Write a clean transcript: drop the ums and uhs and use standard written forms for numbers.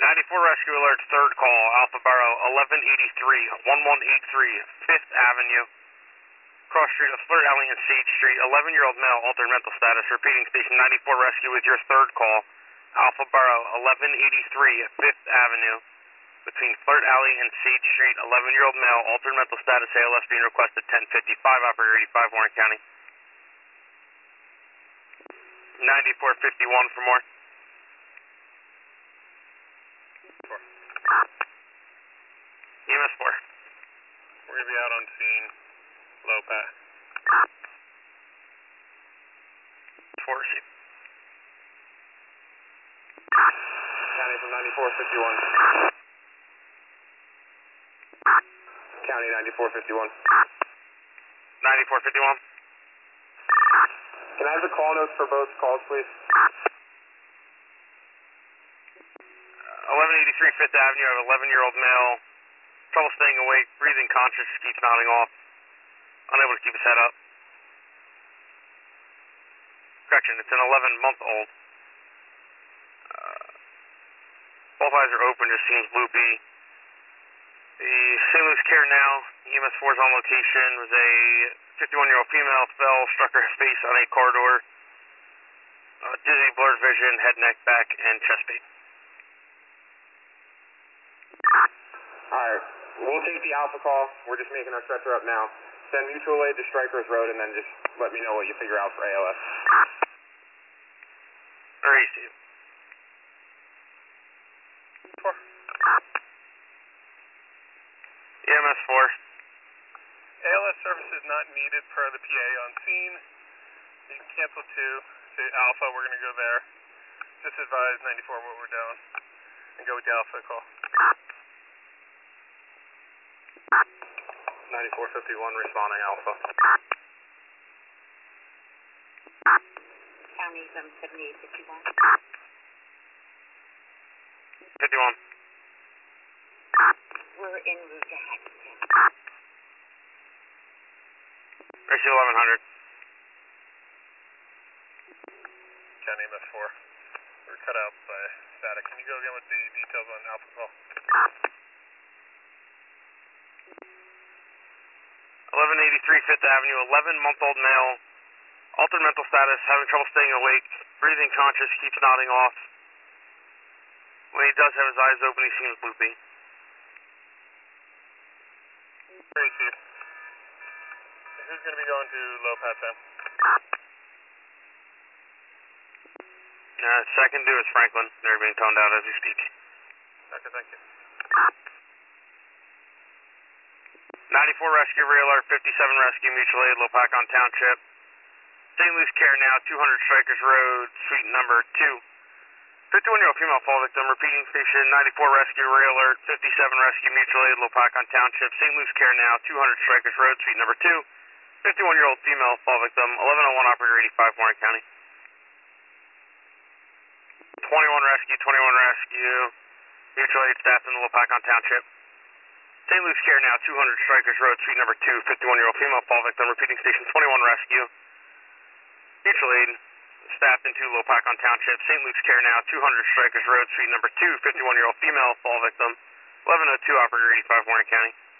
94 Rescue Alert, third call, Alpha Bravo, 1183, 1183, 5th Avenue, cross street of Flirt Alley and Sage Street, 11-year-old male, altered mental status, repeating station 94 Rescue with your third call, Alpha Bravo, 1183, 5th Avenue, between Flirt Alley and Sage Street, 11-year-old male, altered mental status, ALS being requested 1055, operator 85, Warren County. 9451 for more. EMS 4. We're going to be out on scene, low pat. 4 receive. County from 9451. County 9451. 9451. Can I have the call notes for both calls, please? 1183 5th Avenue, I have 11-year-old male, trouble staying awake, breathing conscious, keeps nodding off, unable to keep his head up. Correction, it's an 11-month-old. Both eyes are open, just seems loopy. The St. Louis Care Now, EMS 4 is on location, was a 51-year-old female, fell, struck her face on a corridor, dizzy, blurred vision, head, neck, back, and chest pain. Alright, we'll take the Alpha call. We're just making our stretcher up now. Send mutual aid to Strikers Road and then just let me know what you figure out for ALS. Receive. 4. EMS 4. ALS service is not needed per the PA on scene. You can cancel to Alpha, we're going to go there. Just advise 94 what we're doing and go with the Alpha call. 9451 responding Alpha. County from 7851. 51. We're en route to Hexton. Rescue 1100. County MS4. We're cut out by static. Can you go again with the details on Alpha call? 1183 5th Avenue, 11-month-old male, altered mental status, having trouble staying awake, breathing conscious, keeps nodding off. When he does have his eyes open, he seems loopy. Receive. Who's going to be going to low pat then? Second due is Franklin. They're being toned out as we speak. Okay, thank you. 94 Rescue, Real Alert, 57 Rescue, Mutual Aid, Lopakon Township. St. Louis Care Now, 200 Strikers Road, suite number 2. 51-year-old female fall victim, repeating station 94 Rescue, Real Alert, 57 Rescue, Mutual Aid, Lopakon Township. St. Louis Care Now, 200 Strikers Road, suite number 2. 51-year-old female fall victim, 1101 operator 85, Warren County. 21 Rescue, Mutual Aid staff in the Lopakon Township. St. Louis Care Now, 200 Strikers Road, suite number 2, 51-year-old female fall victim, repeating station 21 Rescue. Mutual Aid, staffed into Lopakon Township. St. Louis Care Now, 200 Strikers Road, suite number 2, 51-year-old female fall victim, 1102 operator 85, Warren County.